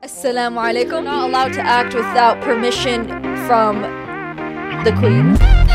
Assalamu alaikum. Not allowed to act without permission from the Queen.